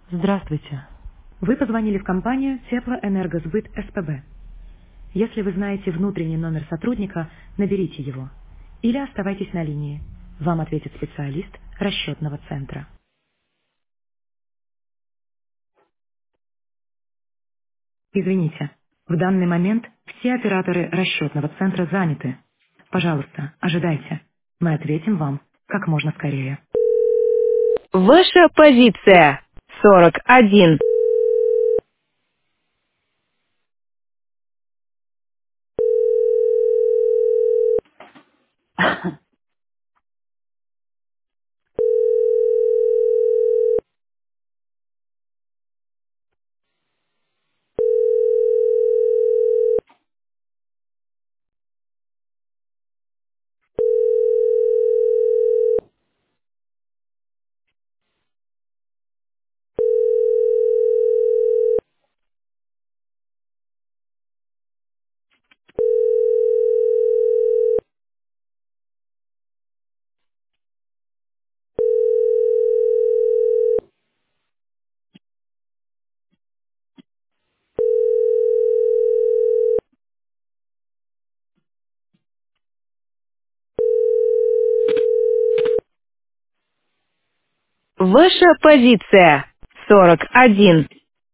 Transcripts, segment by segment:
Здравствуйте. Вы позвонили в компанию Теплоэнергосбыт СПБ. Если вы знаете внутренний номер сотрудника, наберите его. Или оставайтесь на линии. Вам ответит специалист расчетного центра. Извините, в данный момент все операторы расчетного центра заняты. Пожалуйста, ожидайте. Мы ответим вам как можно скорее. Ваша позиция 41. Ваша позиция 41.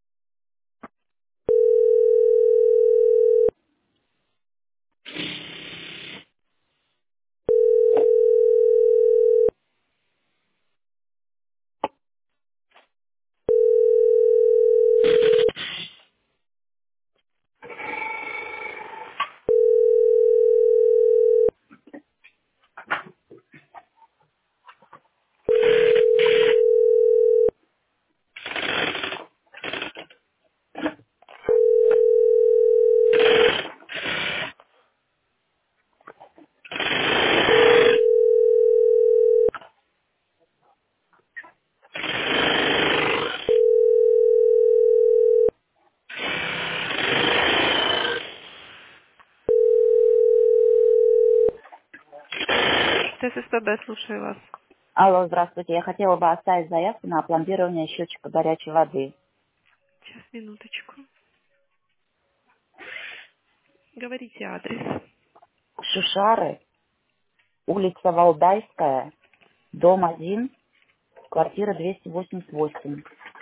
ТССПБ, слушаю вас. Алло, здравствуйте. Я хотела бы оставить заявку на опломбирование счетчика горячей воды. Сейчас, минуточку. Говорите адрес. Шушары, улица Валдайская, дом 1, квартира 288.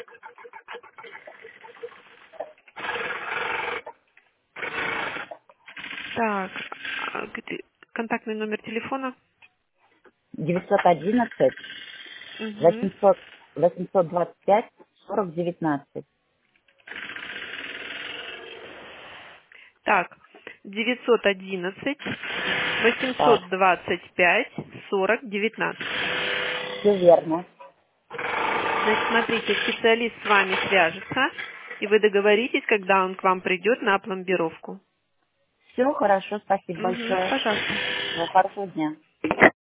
Так, контактный номер телефона? 911 Угу. 800 825 4019. Так, 911 Так, 825 40 19. все верно. Значит, смотрите, специалист с вами свяжется, и вы договоритесь, когда он к вам придет на опломбировку. Все хорошо, спасибо Угу, большое. пожалуйста. Хорошего дня.